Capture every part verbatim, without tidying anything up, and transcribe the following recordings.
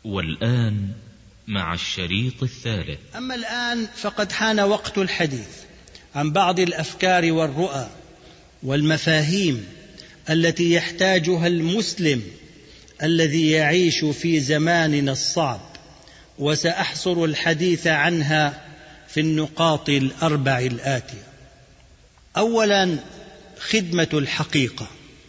والآن مع الشريط الثالث. أما الآن فقد حان وقت الحديث عن بعض الأفكار والرؤى والمفاهيم التي يحتاجها المسلم الذي يعيش في زماننا الصعب، وسأحصر الحديث عنها في النقاط الأربع الآتية. أولا، خدمة الحقيقة.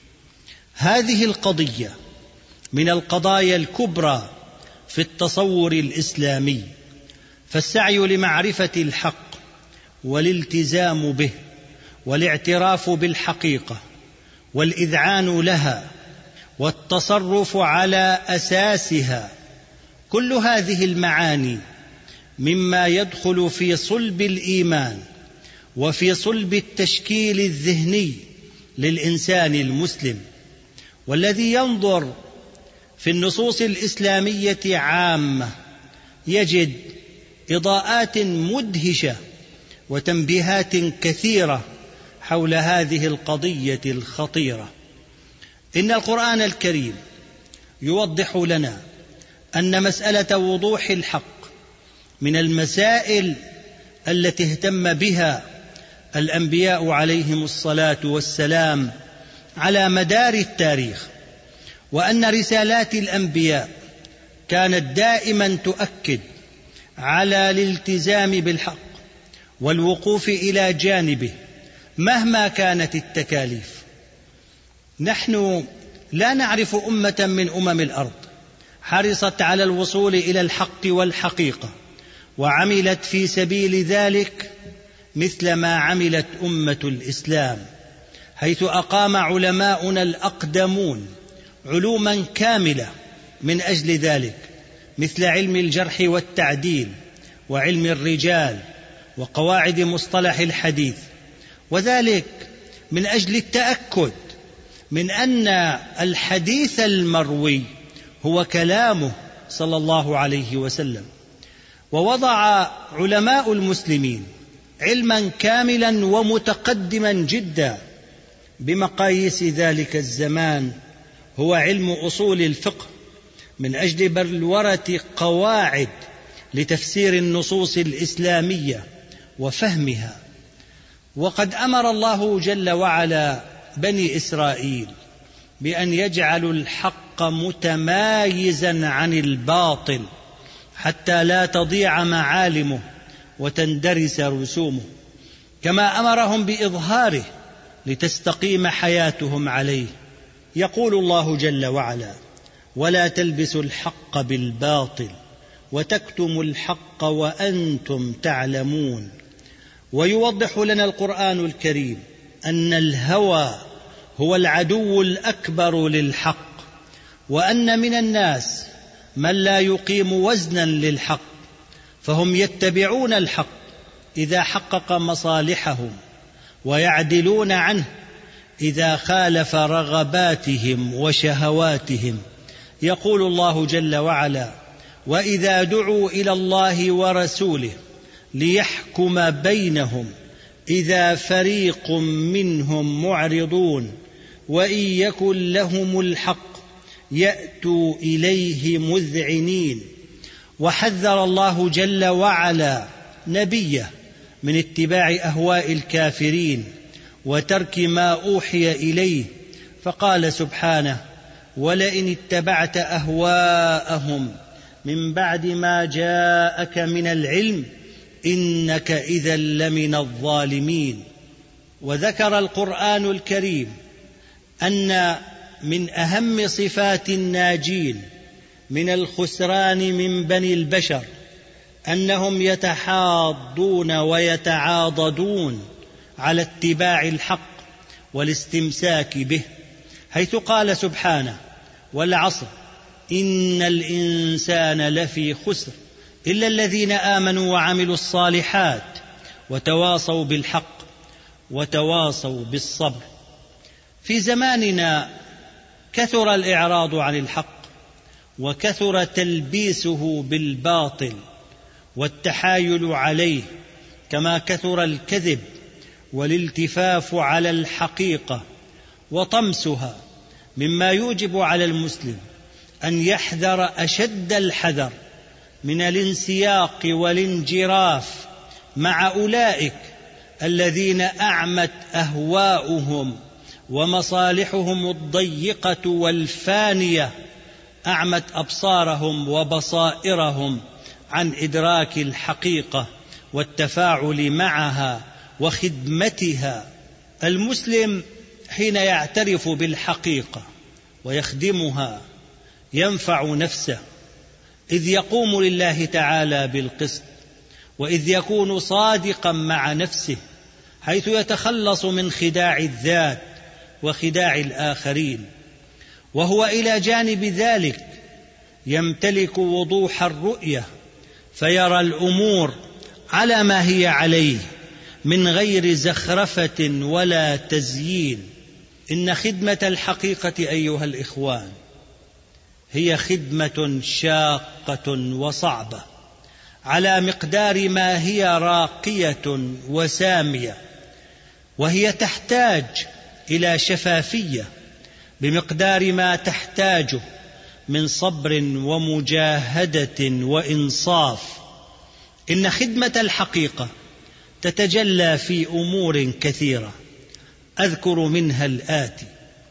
هذه القضية من القضايا الكبرى في التصور الإسلامي، فالسعي لمعرفة الحق والالتزام به والاعتراف بالحقيقة والإذعان لها والتصرف على أساسها، كل هذه المعاني مما يدخل في صلب الإيمان وفي صلب التشكيل الذهني للإنسان المسلم. والذي ينظر في النصوص الإسلامية عامة يجد إضاءات مدهشة وتنبيهات كثيرة حول هذه القضية الخطيرة. إن القرآن الكريم يوضح لنا أن مسألة وضوح الحق من المسائل التي اهتم بها الأنبياء عليهم الصلاة والسلام على مدار التاريخ، وأن رسالات الأنبياء كانت دائما تؤكد على الالتزام بالحق والوقوف إلى جانبه مهما كانت التكاليف. نحن لا نعرف أمة من أمم الأرض حرصت على الوصول إلى الحق والحقيقة وعملت في سبيل ذلك مثل ما عملت أمة الإسلام، حيث أقام علماؤنا الأقدمون علوما كاملة من أجل ذلك، مثل علم الجرح والتعديل وعلم الرجال وقواعد مصطلح الحديث، وذلك من أجل التأكد من أن الحديث المروي هو كلامه صلى الله عليه وسلم. ووضع علماء المسلمين علما كاملا ومتقدما جدا بمقاييس ذلك الزمان هو علم أصول الفقه، من أجل بلورة قواعد لتفسير النصوص الإسلامية وفهمها. وقد أمر الله جل وعلا بني إسرائيل بأن يجعلوا الحق متمايزا عن الباطل حتى لا تضيع معالمه وتندرس رسومه، كما أمرهم بإظهاره لتستقيم حياتهم عليه. يقول الله جل وعلا: ولا تلبسوا الحق بالباطل وتكتموا الحق وأنتم تعلمون. ويوضح لنا القرآن الكريم أن الهوى هو العدو الأكبر للحق، وأن من الناس من لا يقيم وزنا للحق، فهم يتبعون الحق إذا حقق مصالحهم ويعدلون عنه إذا خالف رغباتهم وشهواتهم. يقول الله جل وعلا: وإذا دعوا إلى الله ورسوله ليحكم بينهم إذا فريق منهم معرضون وإن يكن لهم الحق يأتوا إليه مذعنين. وحذر الله جل وعلا نبيه من اتباع أهواء الكافرين وترك ما أوحي إليه، فقال سبحانه: ولئن اتبعت أهواءهم من بعد ما جاءك من العلم إنك إذا لمن الظالمين. وذكر القرآن الكريم أن من أهم صفات الناجين من الخسران من بني البشر أنهم يتحاضون ويتعاضدون على اتباع الحق والاستمساك به، حيث قال سبحانه: والعصر إن الإنسان لفي خسر إلا الذين آمنوا وعملوا الصالحات وتواصوا بالحق وتواصوا بالصبر. في زماننا كثر الإعراض عن الحق وكثر تلبيسه بالباطل والتحايل عليه، كما كثر الكذب والالتفاف على الحقيقة وطمسها، مما يوجب على المسلم أن يحذر أشد الحذر من الانسياق والانجراف مع أولئك الذين أعمت أهواؤهم ومصالحهم الضيقة والفانية، أعمت أبصارهم وبصائرهم عن إدراك الحقيقة والتفاعل معها وخدمتها. المسلم حين يعترف بالحقيقة ويخدمها ينفع نفسه، إذ يقوم لله تعالى بالقسط، وإذ يكون صادقا مع نفسه حيث يتخلص من خداع الذات وخداع الآخرين، وهو إلى جانب ذلك يمتلك وضوح الرؤية فيرى الأمور على ما هي عليه من غير زخرفة ولا تزيين. إن خدمة الحقيقة أيها الإخوان هي خدمة شاقة وصعبة على مقدار ما هي راقية وسامية، وهي تحتاج إلى شفافية بمقدار ما تحتاجه من صبر ومجاهدة وإنصاف. إن خدمة الحقيقة تتجلى في أمور كثيرة، أذكر منها الآتي: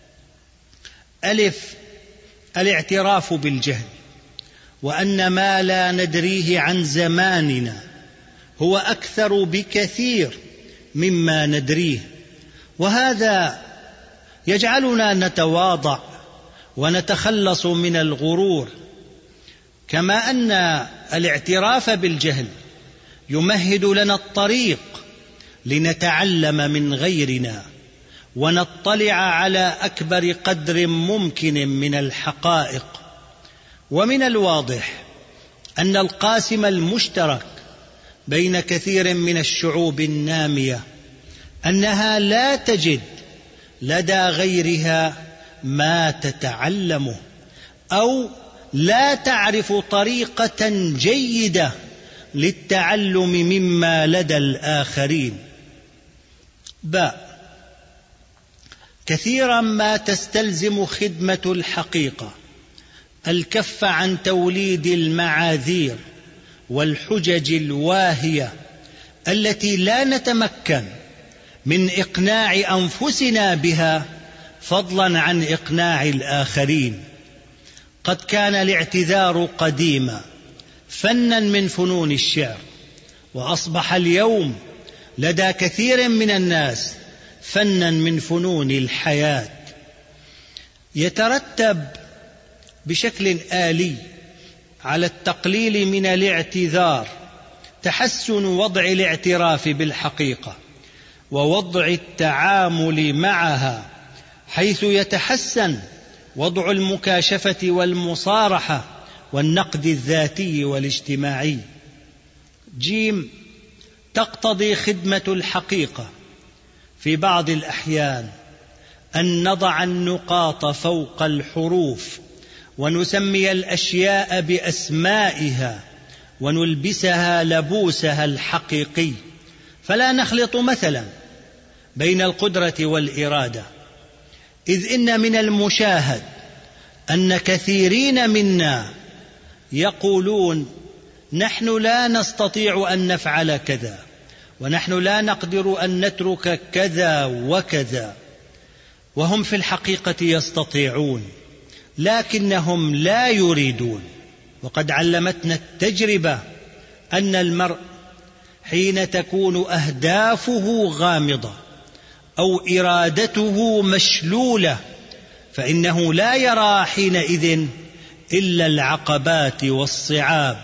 ألف، الاعتراف بالجهل، وأن ما لا ندريه عن زماننا هو أكثر بكثير مما ندريه، وهذا يجعلنا نتواضع ونتخلص من الغرور. كما أن الاعتراف بالجهل يمهد لنا الطريق لنتعلم من غيرنا ونطلع على أكبر قدر ممكن من الحقائق. ومن الواضح أن القاسم المشترك بين كثير من الشعوب النامية أنها لا تجد لدى غيرها ما تتعلمه، أو لا تعرف طريقة جيدة للتعلم مما لدى الآخرين. باء، كثيرا ما تستلزم خدمة الحقيقة الكف عن توليد المعاذير والحجج الواهية التي لا نتمكن من إقناع أنفسنا بها، فضلا عن إقناع الآخرين. قد كان الاعتذار قديما فنا من فنون الشعر، وأصبح اليوم لدى كثير من الناس فنا من فنون الحياة. يترتب بشكل آلي على التقليل من الاعتذار تحسن وضع الاعتراف بالحقيقة ووضع التعامل معها، حيث يتحسن وضع المكاشفة والمصارحة والنقد الذاتي والاجتماعي. جيم، تقتضي خدمة الحقيقة في بعض الأحيان أن نضع النقاط فوق الحروف ونسمي الأشياء بأسمائها ونلبسها لبوسها الحقيقي، فلا نخلط مثلا بين القدرة والإرادة، إذ إن من المشاهد أن كثيرين منا يقولون نحن لا نستطيع أن نفعل كذا، ونحن لا نقدر أن نترك كذا وكذا، وهم في الحقيقة يستطيعون لكنهم لا يريدون. وقد علمتنا التجربة أن المرء حين تكون أهدافه غامضة أو إرادته مشلولة فإنه لا يرى حينئذ إلا العقبات والصعاب.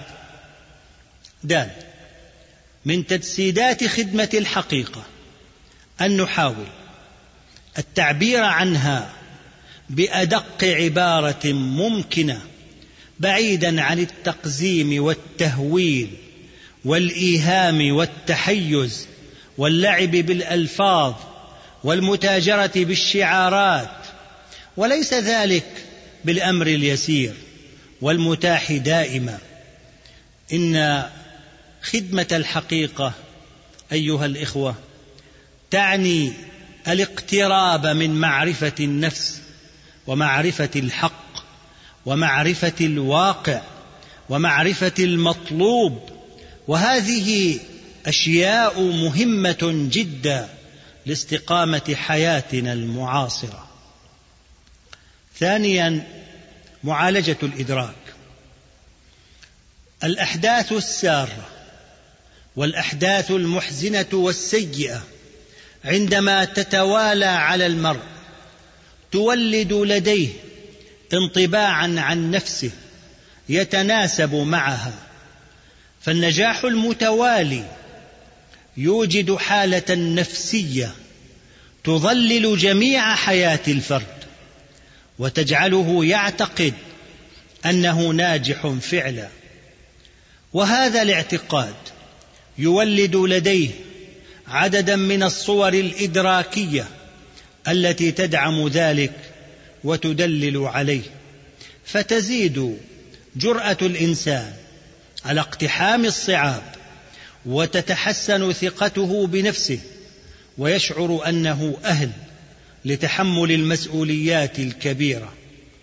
دال، من تجسيدات خدمة الحقيقة أن نحاول التعبير عنها بأدق عبارة ممكنة، بعيدا عن التقزيم والتهويل والإيهام والتحيز واللعب بالألفاظ والمتاجرة بالشعارات، وليس ذلك بالأمر اليسير والمتاح دائما. إن خدمة الحقيقة أيها الإخوة تعني الاقتراب من معرفة النفس ومعرفة الحق ومعرفة الواقع ومعرفة المطلوب، وهذه أشياء مهمة جدا لاستقامة حياتنا المعاصرة. ثانيا، معالجة الإدراك. الأحداث السارة والأحداث المحزنة والسيئة عندما تتوالى على المرء تولد لديه انطباعا عن نفسه يتناسب معها، فالنجاح المتوالي يوجد حالة نفسية تظلل جميع حياة الفرد وتجعله يعتقد أنه ناجح فعلا، وهذا الاعتقاد يولد لديه عددا من الصور الإدراكية التي تدعم ذلك وتدلل عليه، فتزيد جرأة الإنسان على اقتحام الصعاب، وتتحسن ثقته بنفسه، ويشعر أنه أهل لتحمل المسؤوليات الكبيرة.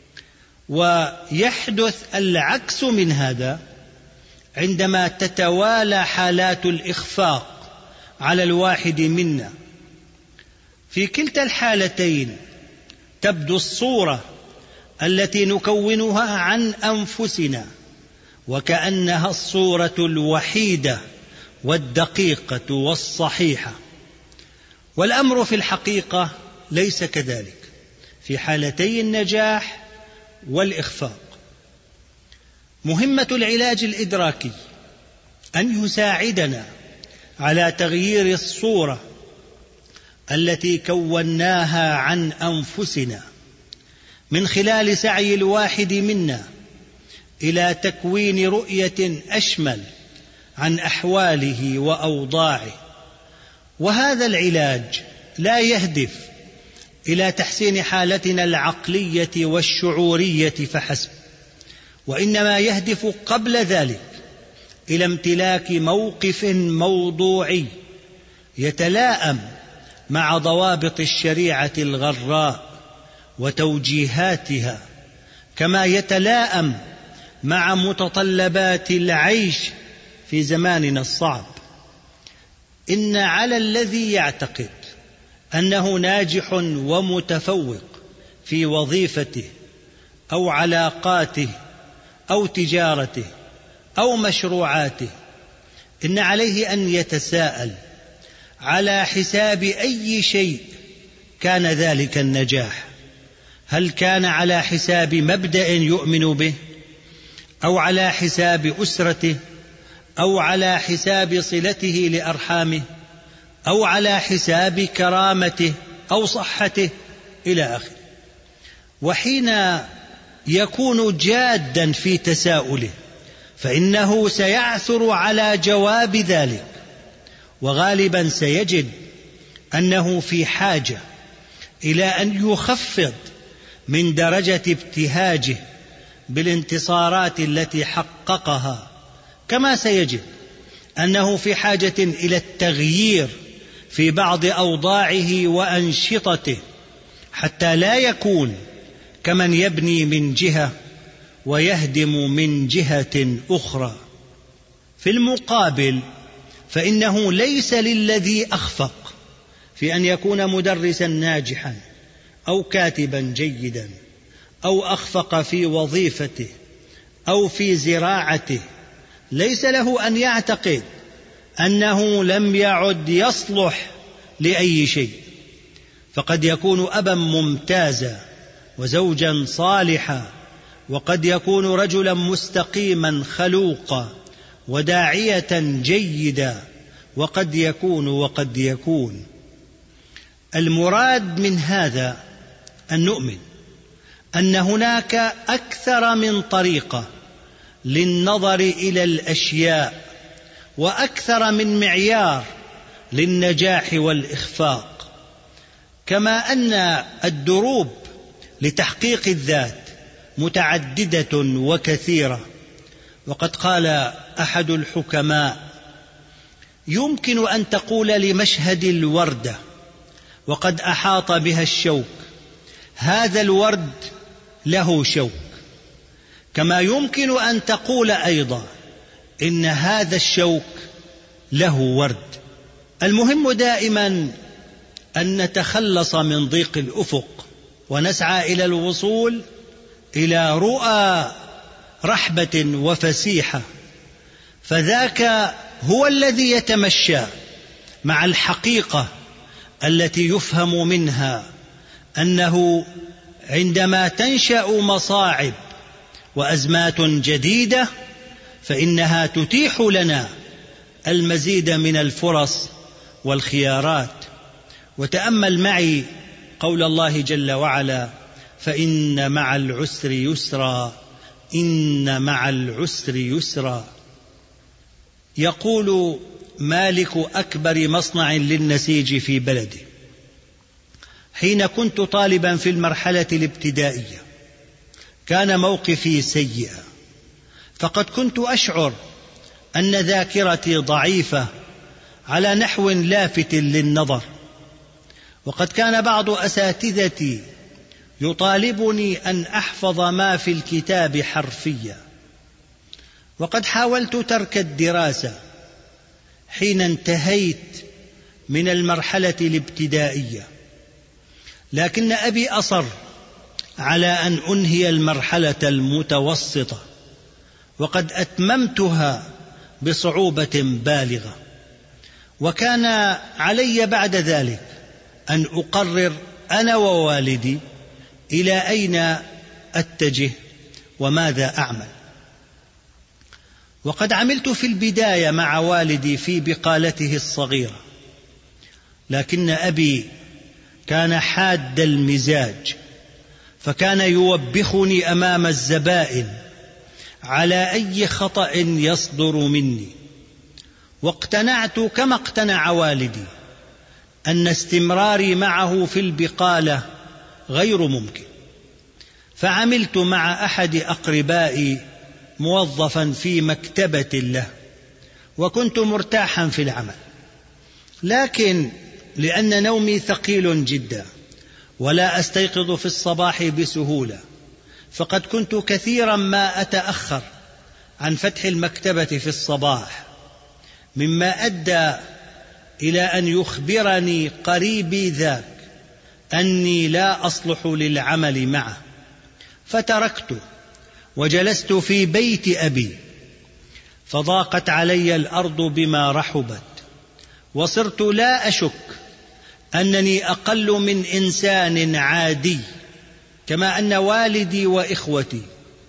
ويحدث العكس من هذا عندما تتوالى حالات الإخفاق على الواحد منا. في كلتا الحالتين تبدو الصورة التي نكونها عن أنفسنا وكأنها الصورة الوحيدة والدقيقة والصحيحة، والأمر في الحقيقة ليس كذلك في حالتي النجاح والإخفاق. مهمة العلاج الإدراكي أن يساعدنا على تغيير الصورة التي كوناها عن أنفسنا من خلال سعي الواحد منا إلى تكوين رؤية أشمل عن أحواله وأوضاعه. وهذا العلاج لا يهدف إلى تحسين حالتنا العقلية والشعورية فحسب، وإنما يهدف قبل ذلك إلى امتلاك موقف موضوعي يتلائم مع ضوابط الشريعة الغراء وتوجيهاتها، كما يتلائم مع متطلبات العيش في زماننا الصعب. إن على الذي يعتقد أنه ناجح ومتفوق في وظيفته أو علاقاته أو تجارته أو مشروعاته، إن عليه أن يتساءل على حساب أي شيء كان ذلك النجاح. هل كان على حساب مبدأ يؤمن به، أو على حساب أسرته، أو على حساب صلته لأرحامه، أو على حساب كرامته أو صحته إلى آخره. وحين يكون جادا في تساؤله فإنه سيعثر على جواب ذلك، وغالبا سيجد أنه في حاجة إلى أن يخفض من درجة ابتهاجه بالانتصارات التي حققها، كما سيجد أنه في حاجة إلى التغيير في بعض أوضاعه وأنشطته حتى لا يكون كمن يبني من جهة ويهدم من جهة أخرى. في المقابل فإنه ليس للذي أخفق في أن يكون مدرسا ناجحا أو كاتبا جيدا أو أخفق في وظيفته أو في زراعته، ليس له أن يعتقد أنه لم يعد يصلح لأي شيء، فقد يكون أبا ممتازا وزوجا صالحا، وقد يكون رجلا مستقيما خلوقا وداعية جيدا، وقد يكون وقد يكون. المراد من هذا أن نؤمن أن هناك أكثر من طريقة للنظر إلى الأشياء، وأكثر من معيار للنجاح والإخفاق، كما أن الدروب لتحقيق الذات متعددة وكثيرة. وقد قال أحد الحكماء: يمكن أن تقول لمشهد الوردة وقد أحاط بها الشوك: هذا الورد له شوك، كما يمكن أن تقول أيضا إن هذا الشوك له ورد. المهم دائما أن نتخلص من ضيق الأفق ونسعى إلى الوصول إلى رؤى رحبة وفسيحة، فذاك هو الذي يتمشى مع الحقيقة التي يفهم منها أنه عندما تنشأ مصاعب وأزمات جديدة فإنها تتيح لنا المزيد من الفرص والخيارات. وتأمل معي قول الله جل وعلا: فإن مع العسر يسرا، إن مع العسر يسرا. يقول مالك أكبر مصنع للنسيج في بلده: حين كنت طالبا في المرحلة الابتدائية كان موقفي سيئا، فقد كنت أشعر أن ذاكرتي ضعيفة على نحو لافت للنظر، وقد كان بعض أساتذتي يطالبني أن أحفظ ما في الكتاب حرفيا، وقد حاولت ترك الدراسة حين انتهيت من المرحلة الابتدائية، لكن أبي أصر على أن أنهي المرحلة المتوسطة، وقد أتممتها بصعوبة بالغة، وكان علي بعد ذلك أن أقرر أنا ووالدي إلى أين أتجه وماذا أعمل. وقد عملت في البداية مع والدي في بقالته الصغيرة، لكن أبي كان حاد المزاج، فكان يوبخني أمام الزبائن على أي خطأ يصدر مني، واقتنعت كما اقتنع والدي أن استمراري معه في البقالة غير ممكن، فعملت مع أحد أقربائي موظفا في مكتبة له، وكنت مرتاحا في العمل، لكن لأن نومي ثقيل جدا ولا أستيقظ في الصباح بسهولة، فقد كنت كثيرا ما أتأخر عن فتح المكتبة في الصباح، مما أدى إلى أن يخبرني قريبي ذاك أني لا أصلح للعمل معه، فتركته وجلست في بيت أبي، فضاقت علي الأرض بما رحبت، وصرت لا أشك أنني أقل من إنسان عادي، كما أن والدي وإخوتي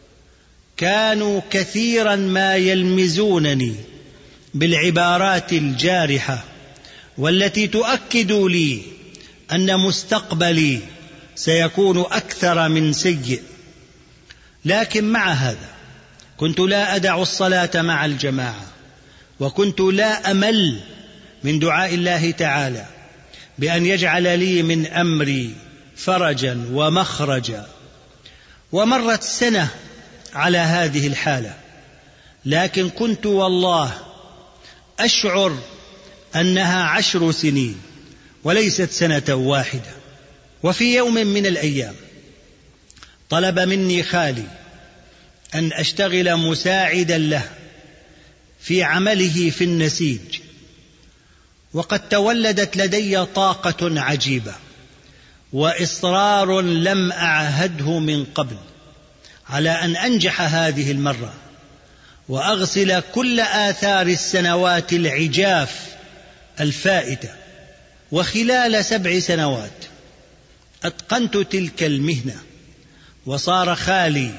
كانوا كثيرا ما يلمزونني بالعبارات الجارحة والتي تؤكد لي أن مستقبلي سيكون أكثر من سيء. لكن مع هذا كنت لا أدع الصلاة مع الجماعة، وكنت لا أمل من دعاء الله تعالى بأن يجعل لي من أمري فرجا ومخرجا. ومرت سنة على هذه الحالة، لكن كنت والله أشعر أنها عشر سنين وليست سنة واحدة. وفي يوم من الأيام طلب مني خالي أن أشتغل مساعدا له في عمله في النسيج، وقد تولدت لدي طاقة عجيبة وإصرار لم أعهده من قبل على أن أنجح هذه المرة وأغسل كل آثار السنوات العجاف الفائتة. وخلال سبع سنوات أتقنت تلك المهنة، وصار خالي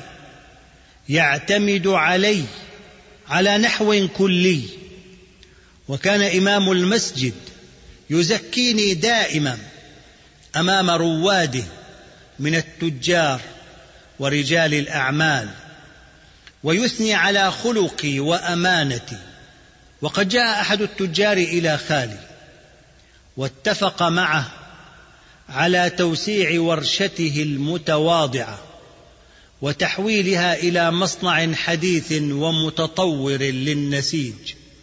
يعتمد علي على نحو كلي، وكان إمام المسجد يزكيني دائما أمام رواده من التجار ورجال الأعمال، ويثني على خلقي وأمانتي. وقد جاء أحد التجار إلى خالي واتفق معه على توسيع ورشته المتواضعة وتحويلها إلى مصنع حديث ومتطور للنسيج،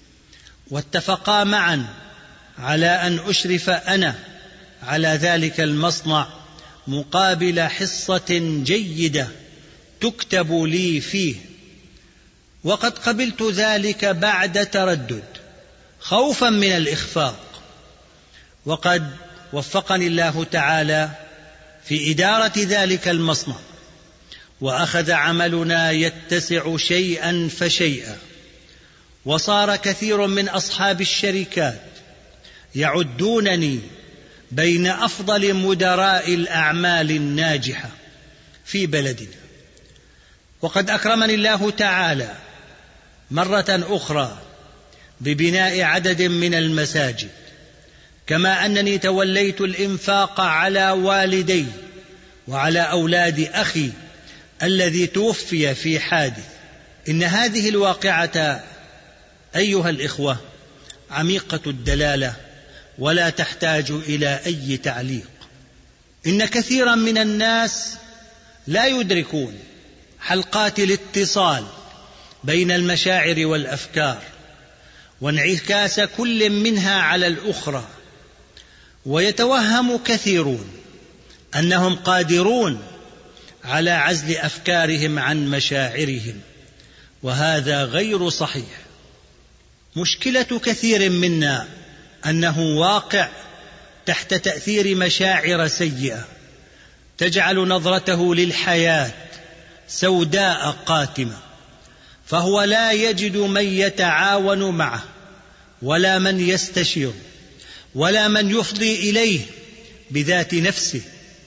واتفقا معا على أن أشرف أنا على ذلك المصنع مقابل حصة جيدة تكتب لي فيه، وقد قبلت ذلك بعد تردد خوفا من الإخفاق. وقد وفقني الله تعالى في إدارة ذلك المصنع، وأخذ عملنا يتسع شيئا فشيئا، وصار كثير من أصحاب الشركات يعدونني بين أفضل مدراء الأعمال الناجحة في بلدنا. وقد أكرمني الله تعالى مرة أخرى ببناء عدد من المساجد، كما أنني توليت الإنفاق على والدي وعلى أولاد أخي الذي توفي في حادث. إن هذه الواقعة أيها الإخوة عميقة الدلالة ولا تحتاج إلى أي تعليق. إن كثيرا من الناس لا يدركون حلقات الاتصال بين المشاعر والأفكار وانعكاس كل منها على الأخرى، ويتوهم كثيرون أنهم قادرون على عزل أفكارهم عن مشاعرهم، وهذا غير صحيح. مشكلة كثير منا أنه واقع تحت تأثير مشاعر سيئة تجعل نظرته للحياة سوداء قاتمة، فهو لا يجد من يتعاون معه ولا من يستشير ولا من يفضي إليه بذات نفسه،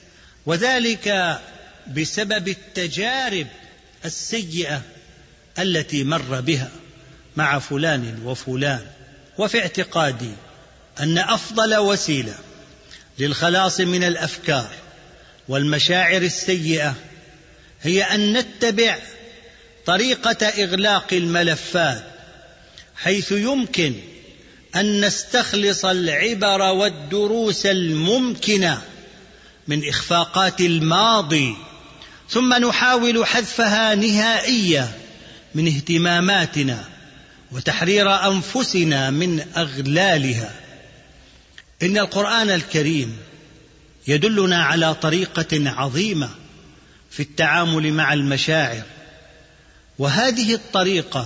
وذلك بسبب التجارب السيئة التي مر بها مع فلان وفلان. وفي اعتقادي أن أفضل وسيلة للخلاص من الأفكار والمشاعر السيئة هي أن نتبع طريقة إغلاق الملفات، حيث يمكن أن نستخلص العبر والدروس الممكنة من إخفاقات الماضي، ثم نحاول حذفها نهائيا من اهتماماتنا وتحرير أنفسنا من أغلالها. إن القرآن الكريم يدلنا على طريقة عظيمة في التعامل مع المشاعر، وهذه الطريقة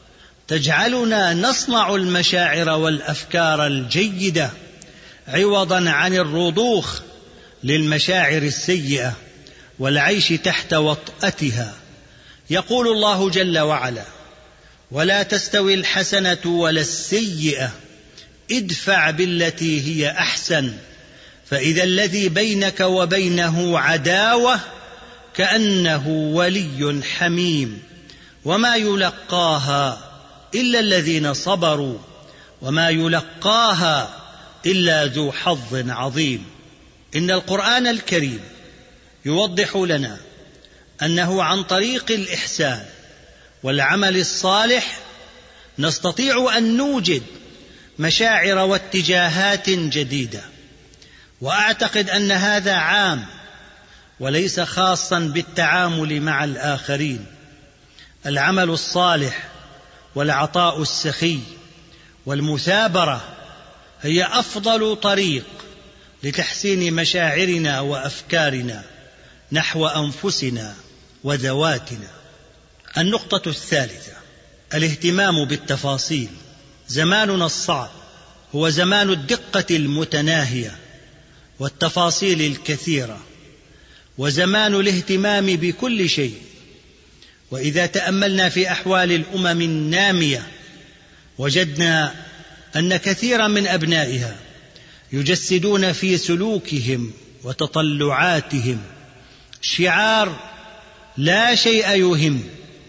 تجعلنا نصنع المشاعر والأفكار الجيدة عوضا عن الرضوخ للمشاعر السيئة والعيش تحت وطأتها. يقول الله جل وعلا: ولا تستوي الحسنة ولا السيئة ادفع بالتي هي أحسن فإذا الذي بينك وبينه عداوة كأنه ولي حميم وما يلقاها إلا الذين صبروا وما يلقاها إلا ذو حظ عظيم. إن القرآن الكريم يوضح لنا أنه عن طريق الإحسان والعمل الصالح نستطيع أن نوجد مشاعر واتجاهات جديدة، وأعتقد أن هذا عام وليس خاصا بالتعامل مع الآخرين. العمل الصالح والعطاء السخي والمثابرة هي أفضل طريق لتحسين مشاعرنا وأفكارنا نحو أنفسنا وذواتنا. النقطة الثالثة: الاهتمام بالتفاصيل. زماننا الصعب هو زمان الدقة المتناهية والتفاصيل الكثيرة، وزمان الاهتمام بكل شيء. وإذا تأملنا في أحوال الأمم النامية وجدنا أن كثيرا من أبنائها يجسدون في سلوكهم وتطلعاتهم شعار لا شيء يهم،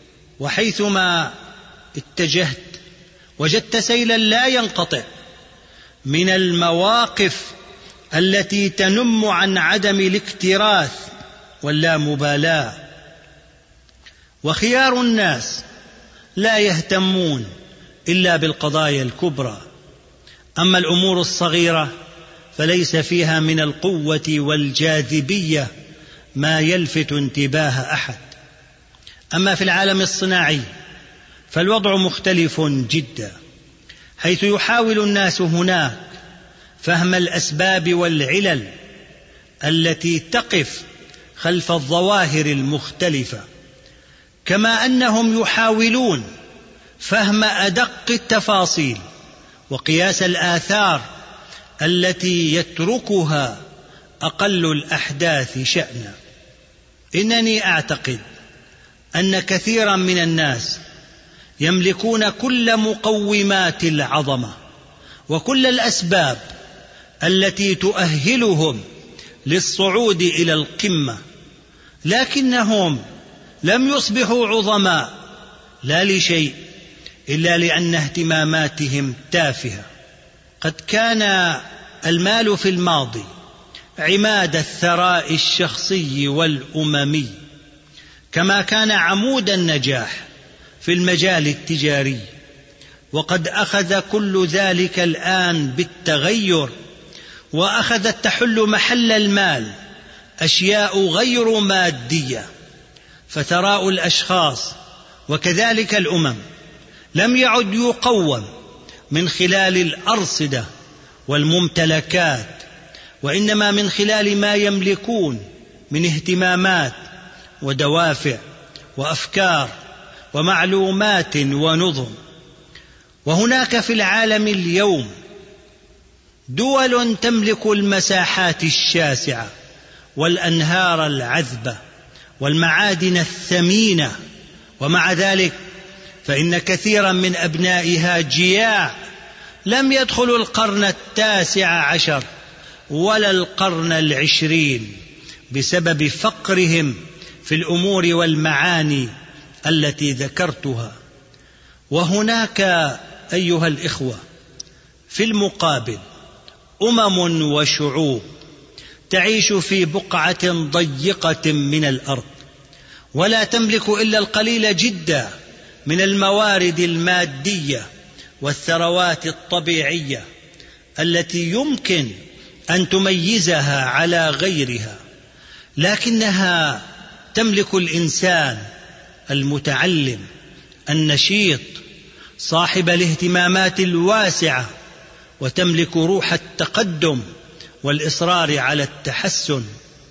وحيثما اتجهت وجدت سيلا لا ينقطع من المواقف التي تنم عن عدم الاكتراث واللامبالاة. وخيار الناس لا يهتمون إلا بالقضايا الكبرى، أما الأمور الصغيرة فليس فيها من القوة والجاذبية ما يلفت انتباه أحد. أما في العالم الصناعي فالوضع مختلف جدا، حيث يحاول الناس هناك فهم الأسباب والعلل التي تقف خلف الظواهر المختلفة، كما أنهم يحاولون فهم أدق التفاصيل وقياس الآثار التي يتركها أقل الأحداث شأنا. إنني أعتقد أن كثيرا من الناس يملكون كل مقومات العظمة وكل الأسباب التي تؤهلهم للصعود إلى القمة، لكنهم لم يصبحوا عظماء لا لشيء إلا لأن اهتماماتهم تافهة. قد كان المال في الماضي عماد الثراء الشخصي والأممي، كما كان عمود النجاح في المجال التجاري، وقد أخذ كل ذلك الآن بالتغير، وأخذت تحل محل المال أشياء غير مادية، فثراء الأشخاص وكذلك الأمم لم يعد يقوم من خلال الأرصدة والممتلكات، وإنما من خلال ما يملكون من اهتمامات ودوافع وأفكار ومعلومات ونظم. وهناك في العالم اليوم دول تملك المساحات الشاسعة والأنهار العذبة والمعادن الثمينة، ومع ذلك فإن كثيرا من أبنائها جياع لم يدخلوا القرن التاسع عشر ولا القرن العشرين بسبب فقرهم في الأمور والمعاني التي ذكرتها. وهناك أيها الإخوة في المقابل أمم وشعوب تعيش في بقعة ضيقة من الأرض ولا تملك إلا القليل جدا من الموارد المادية والثروات الطبيعية التي يمكن أن تميزها على غيرها، لكنها تملك الإنسان المتعلم النشيط صاحب الاهتمامات الواسعة، وتملك روح التقدم والإصرار على التحسن،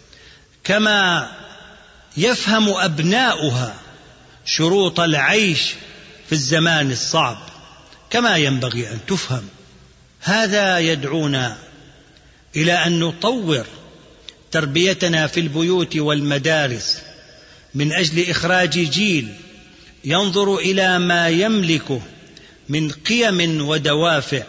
كما يفهم أبناؤها شروط العيش في الزمان الصعب كما ينبغي أن تفهم. هذا يدعونا إلى أن نطور تربيتنا في البيوت والمدارس من أجل إخراج جيل ينظر إلى ما يملكه من قيم ودوافع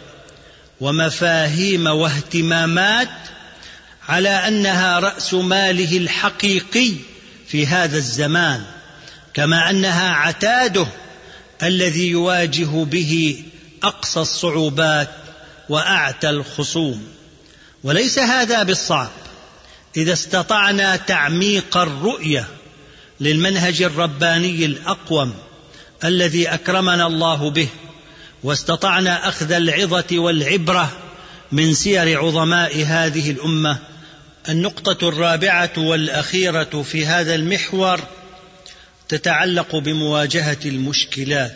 ومفاهيم واهتمامات على أنها رأس ماله الحقيقي في هذا الزمان، كما أنها عتاده الذي يواجه به أقصى الصعوبات وأعتى الخصوم. وليس هذا بالصعب إذا استطعنا تعميق الرؤية للمنهج الرباني الأقوم الذي أكرمنا الله به، واستطعنا أخذ العظة والعبرة من سير عظماء هذه الأمة. النقطة الرابعة والأخيرة في هذا المحور تتعلق بمواجهة المشكلات.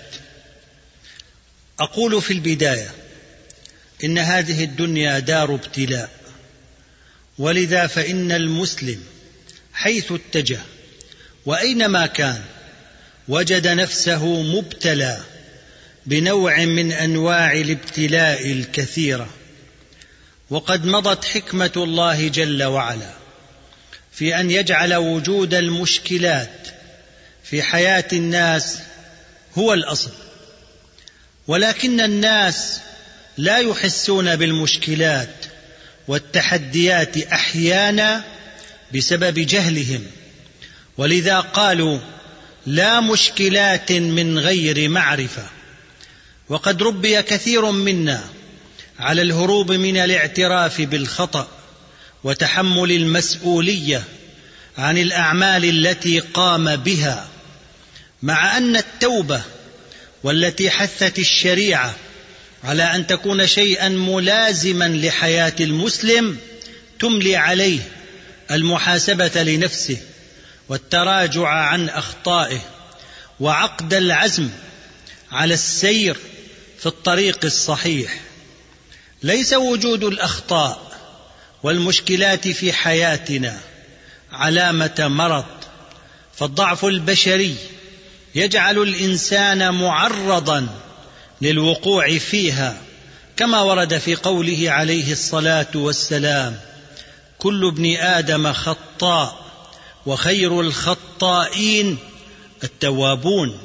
أقول في البداية إن هذه الدنيا دار ابتلاء، ولذا فإن المسلم حيث اتجه وأينما كان وجد نفسه مبتلى بنوع من أنواع الابتلاء الكثيرة. وقد مضت حكمة الله جل وعلا في أن يجعل وجود المشكلات في حياة الناس هو الأصل، ولكن الناس لا يحسون بالمشكلات والتحديات أحيانا بسبب جهلهم، ولذا قالوا لا مشكلات من غير معرفة. وقد ربي كثير منا على الهروب من الاعتراف بالخطأ وتحمل المسؤولية عن الأعمال التي قام بها، مع أن التوبة والتي حثت الشريعة على أن تكون شيئا ملازما لحياة المسلم تملي عليه المحاسبة لنفسه والتراجع عن أخطائه وعقد العزم على السير في الطريق الصحيح. ليس وجود الأخطاء والمشكلات في حياتنا علامة مرض، فالضعف البشري يجعل الإنسان معرضا للوقوع فيها، كما ورد في قوله عليه الصلاة والسلام: كل ابن آدم خطاء وخير الخطائين التوابون.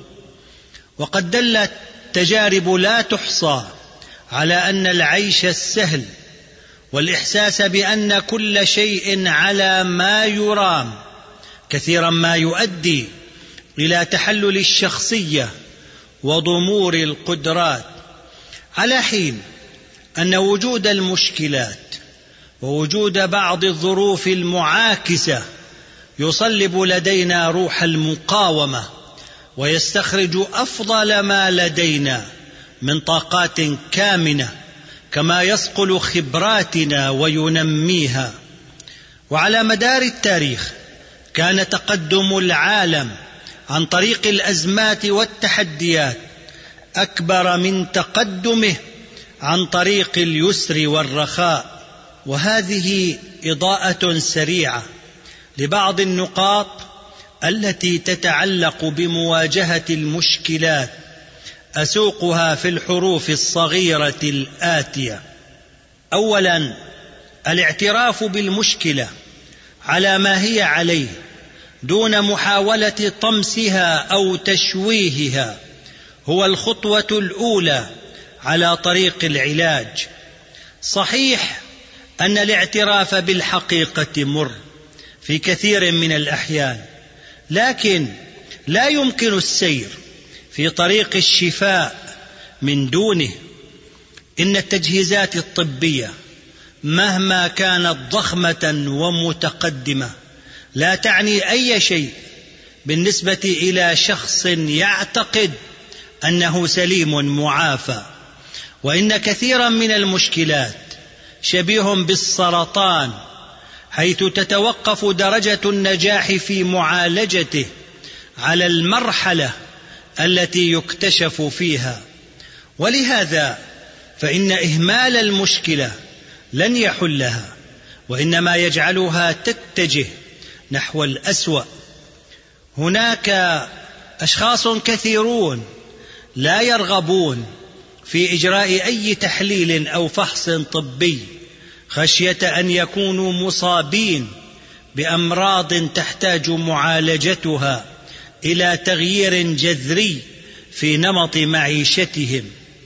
وقد دلت تجارب لا تحصى على أن العيش السهل والإحساس بأن كل شيء على ما يرام كثيرا ما يؤدي إلى تحلل الشخصية وضمور القدرات، على حين أن وجود المشكلات ووجود بعض الظروف المعاكسة يصلب لدينا روح المقاومة ويستخرج أفضل ما لدينا من طاقات كامنة، كما يصقل خبراتنا وينميها. وعلى مدار التاريخ كان تقدم العالم عن طريق الأزمات والتحديات أكبر من تقدمه عن طريق اليسر والرخاء. وهذه إضاءة سريعة لبعض النقاط التي تتعلق بمواجهة المشكلات، أسوقها في الحروف الصغيرة الآتية. أولا، الاعتراف بالمشكلة على ما هي عليه دون محاولة طمسها أو تشويهها هو الخطوة الأولى على طريق العلاج. صحيح أن الاعتراف بالحقيقة مر في كثير من الأحيان، لكن لا يمكن السير في طريق الشفاء من دونه. إن التجهيزات الطبية مهما كانت ضخمة ومتقدمة لا تعني أي شيء بالنسبة إلى شخص يعتقد أنه سليم معافى. وإن كثيرا من المشكلات شبيه بالسرطان، حيث تتوقف درجة النجاح في معالجته على المرحلة التي يكتشف فيها. ولهذا فإن إهمال المشكلة لن يحلها، وإنما يجعلها تتجه نحو الأسوأ. هناك أشخاص كثيرون لا يرغبون في إجراء أي تحليل أو فحص طبي خشية أن يكونوا مصابين بأمراض تحتاج معالجتها إلى تغيير جذري في نمط معيشتهم.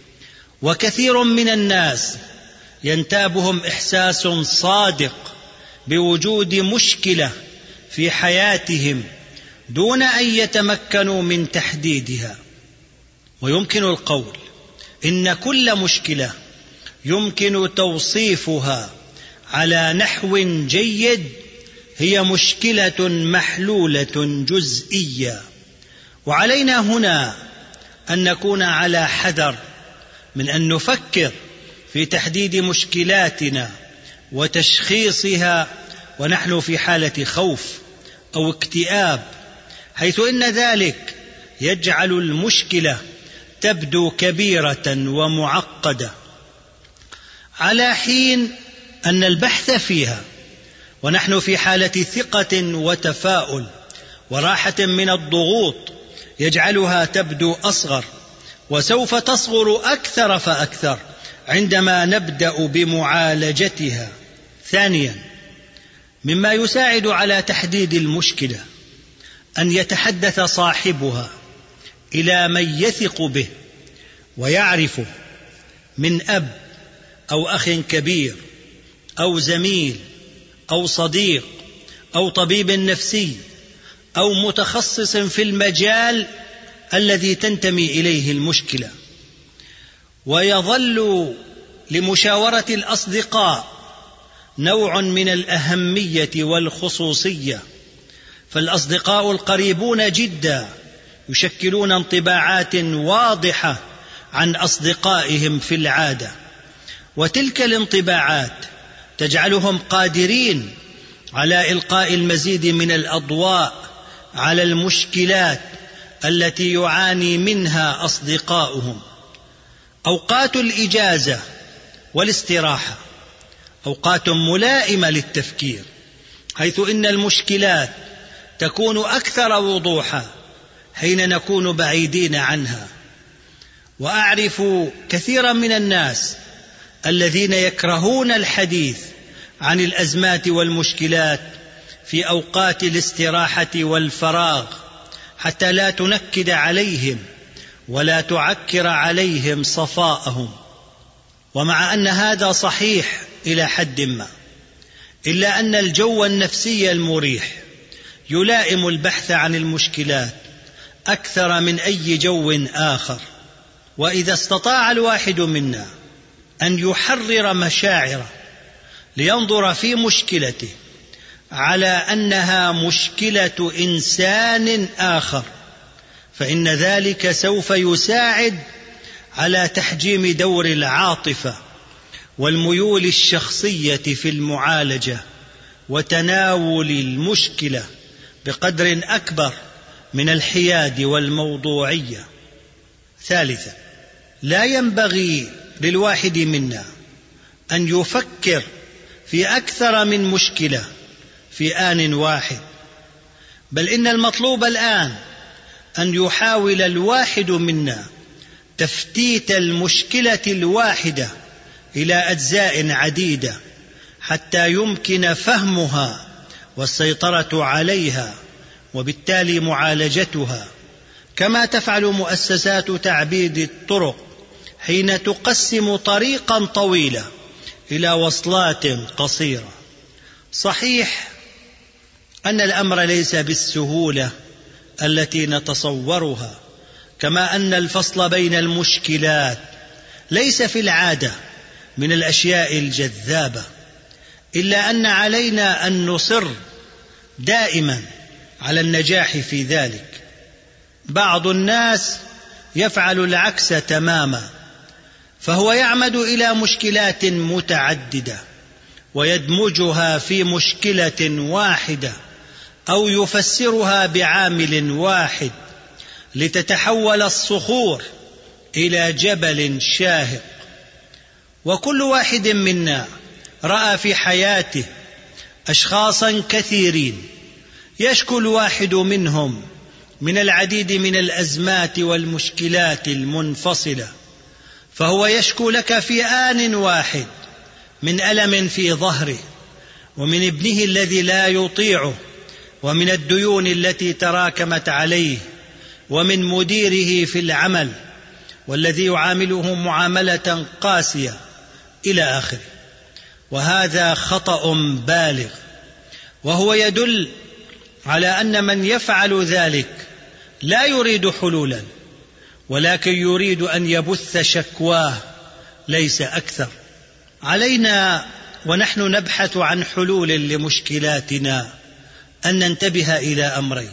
وكثير من الناس ينتابهم إحساس صادق بوجود مشكلة في حياتهم دون أن يتمكنوا من تحديدها. ويمكن القول إن كل مشكلة يمكن توصيفها على نحو جيد هي مشكلة محلولة جزئية. وعلينا هنا أن نكون على حذر من أن نفكر في تحديد مشكلاتنا وتشخيصها ونحن في حالة خوف أو اكتئاب، حيث إن ذلك يجعل المشكلة تبدو كبيرة ومعقدة، على حين أن البحث فيها ونحن في حالة ثقة وتفاؤل وراحة من الضغوط يجعلها تبدو أصغر، وسوف تصغر أكثر فأكثر عندما نبدأ بمعالجتها. ثانيا، مما يساعد على تحديد المشكلة أن يتحدث صاحبها إلى من يثق به ويعرفه من أب أو أخ كبير أو زميل أو صديق أو طبيب نفسي أو متخصص في المجال الذي تنتمي إليه المشكلة. ويظل لمشاورة الأصدقاء نوع من الأهمية والخصوصية، فالأصدقاء القريبون جدا يشكلون انطباعات واضحة عن أصدقائهم في العادة، وتلك الانطباعات تجعلهم قادرين على إلقاء المزيد من الأضواء على المشكلات التي يعاني منها أصدقاؤهم. أوقات الإجازة والاستراحة أوقات ملائمة للتفكير، حيث إن المشكلات تكون أكثر وضوحا حين نكون بعيدين عنها. وأعرف كثيرا من الناس الذين يكرهون الحديث عن الأزمات والمشكلات في أوقات الاستراحة والفراغ حتى لا تنكد عليهم ولا تعكر عليهم صفاءهم. ومع أن هذا صحيح إلى حد ما، إلا أن الجو النفسي المريح يلائم البحث عن المشكلات أكثر من أي جو آخر. وإذا استطاع الواحد منا أن يحرر مشاعره لينظر في مشكلته على أنها مشكلة إنسان آخر، فإن ذلك سوف يساعد على تحجيم دور العاطفة والميول الشخصية في المعالجة وتناول المشكلة بقدر أكبر من الحياد والموضوعية. ثالثا، لا ينبغي للواحد منا أن يفكر في أكثر من مشكلة في آن واحد، بل إن المطلوب الآن أن يحاول الواحد منا تفتيت المشكلة الواحدة إلى أجزاء عديدة حتى يمكن فهمها والسيطرة عليها وبالتالي معالجتها، كما تفعل مؤسسات تعبيد الطرق حين تقسم طريقا طويلا إلى وصلات قصيرة. صحيح أن الأمر ليس بالسهولة التي نتصورها، كما أن الفصل بين المشكلات ليس في العادة من الأشياء الجذابة، إلا أن علينا أن نصر دائما على النجاح في ذلك. بعض الناس يفعل العكس تماما، فهو يعمد إلى مشكلات متعددة ويدمجها في مشكلة واحدة أو يفسرها بعامل واحد لتتحول الصخور إلى جبل شاهق. وكل واحد منا رأى في حياته أشخاصا كثيرين يشكو الواحد منهم من العديد من الأزمات والمشكلات المنفصلة، فهو يشكو لك في آن واحد من ألم في ظهره، ومن ابنه الذي لا يطيعه، ومن الديون التي تراكمت عليه، ومن مديره في العمل والذي يعامله معاملة قاسية إلى آخره. وهذا خطأ بالغ، وهو يدل على أن من يفعل ذلك لا يريد حلولا، ولكن يريد أن يبث شكواه ليس أكثر. علينا ونحن نبحث عن حلول لمشكلاتنا أن ننتبه إلى أمرين: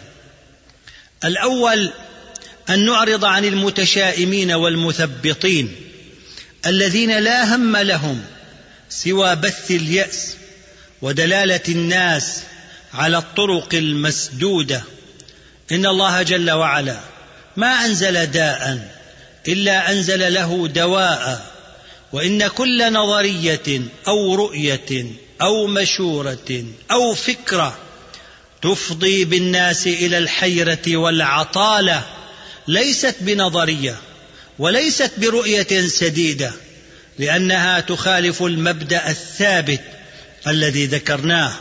الأول أن نعرض عن المتشائمين والمثبطين الذين لا هم لهم سوى بث اليأس ودلالة الناس على الطرق المسدودة. إن الله جل وعلا ما أنزل داء إلا أنزل له دواء، وإن كل نظرية أو رؤية أو مشورة أو فكرة تفضي بالناس إلى الحيرة والعطالة ليست بنظرية وليست برؤية سديدة، لأنها تخالف المبدأ الثابت الذي ذكرناه.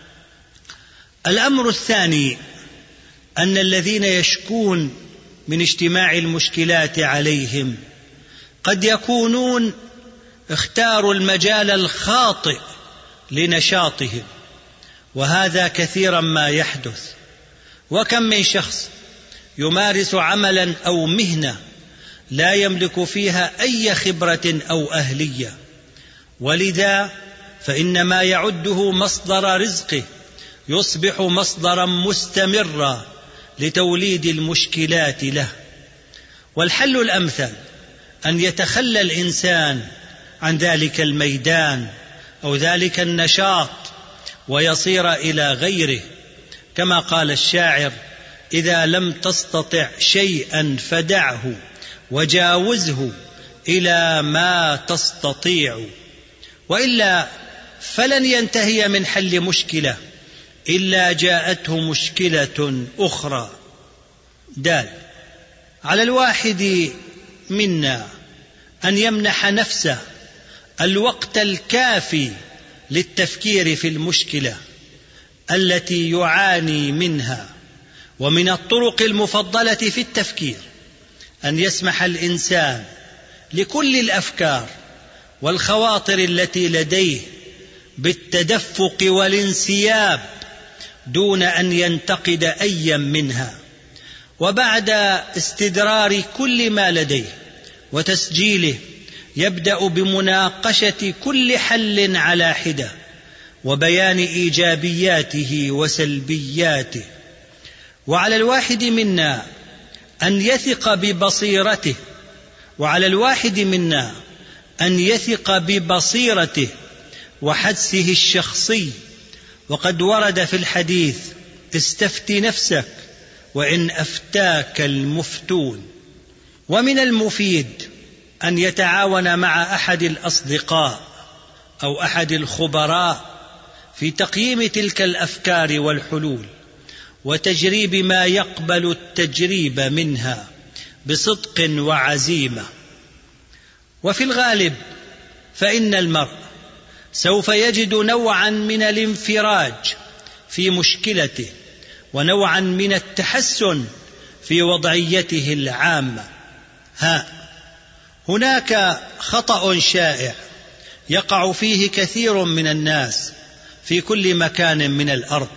الأمر الثاني أن الذين يشكون من اجتماع المشكلات عليهم قد يكونون اختاروا المجال الخاطئ لنشاطهم، وهذا كثيرا ما يحدث. وكم من شخص يمارس عملا أو مهنة لا يملك فيها أي خبرة أو أهلية، ولذا فإن ما يعده مصدر رزقه يصبح مصدرا مستمرا لتوليد المشكلات له. والحل الأمثل أن يتخلى الإنسان عن ذلك الميدان أو ذلك النشاط ويصير إلى غيره، كما قال الشاعر: إذا لم تستطع شيئا فدعه وجاوزه إلى ما تستطيع، وإلا فلن ينتهي من حل مشكلة إلا جاءته مشكلة أخرى. دال. على الواحد منا أن يمنح نفسه الوقت الكافي للتفكير في المشكلة التي يعاني منها. ومن الطرق المفضلة في التفكير أن يسمح الإنسان لكل الأفكار والخواطر التي لديه بالتدفق والانسياب دون أن ينتقد أيا منها، وبعد استدرار كل ما لديه وتسجيله يبدأ بمناقشة كل حل على حدة وبيان إيجابياته وسلبياته. وعلى الواحد منا أن يثق ببصيرته وعلى الواحد منا أن يثق ببصيرته وحدسه الشخصي. وقد ورد في الحديث: استفت نفسك وإن أفتاك المفتون. ومن المفيد أن يتعاون مع أحد الأصدقاء أو أحد الخبراء في تقييم تلك الأفكار والحلول وتجريب ما يقبل التجريب منها بصدق وعزيمة. وفي الغالب فإن المرء سوف يجد نوعا من الانفراج في مشكلته ونوعا من التحسن في وضعيته العامة. ها هناك خطأ شائع يقع فيه كثير من الناس في كل مكان من الأرض،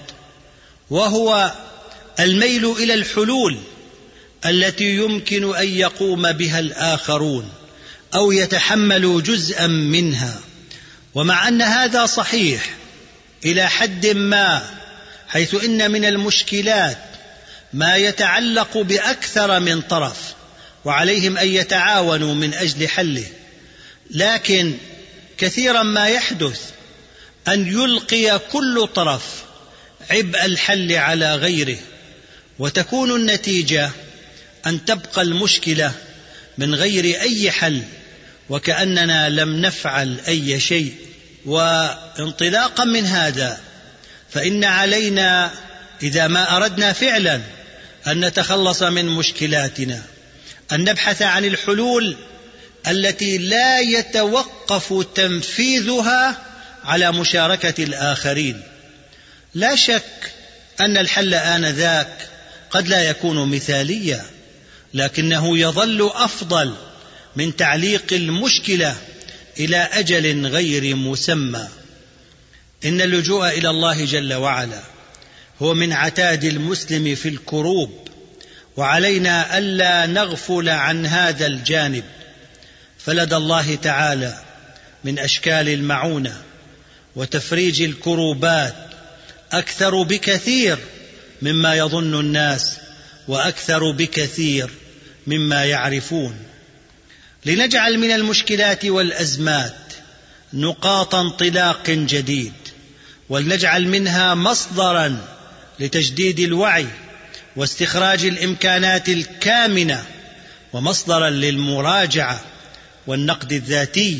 وهو الميل إلى الحلول التي يمكن أن يقوم بها الآخرون أو يتحملوا جزءا منها. ومع أن هذا صحيح إلى حد ما، حيث إن من المشكلات ما يتعلق بأكثر من طرف وعليهم أن يتعاونوا من أجل حله، لكن كثيرا ما يحدث أن يلقي كل طرف عبء الحل على غيره، وتكون النتيجة أن تبقى المشكلة من غير أي حل وكأننا لم نفعل أي شيء. وانطلاقا من هذا فإن علينا إذا ما أردنا فعلا أن نتخلص من مشكلاتنا أن نبحث عن الحلول التي لا يتوقف تنفيذها على مشاركة الآخرين. لا شك أن الحل آنذاك قد لا يكون مثاليا، لكنه يظل أفضل من تعليق المشكلة إلى أجل غير مسمى. إن اللجوء إلى الله جل وعلا هو من عتاد المسلم في الكروب، وعلينا ألا نغفل عن هذا الجانب. فلدى الله تعالى من أشكال المعونة وتفريج الكروبات أكثر بكثير مما يظن الناس وأكثر بكثير مما يعرفون. لنجعل من المشكلات والأزمات نقاط انطلاق جديد، ولنجعل منها مصدرا لتجديد الوعي واستخراج الإمكانات الكامنة، ومصدرا للمراجعة والنقد الذاتي،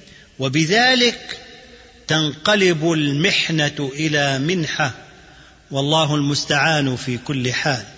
وبذلك تنقلب المحنة إلى منحة، والله المستعان في كل حال.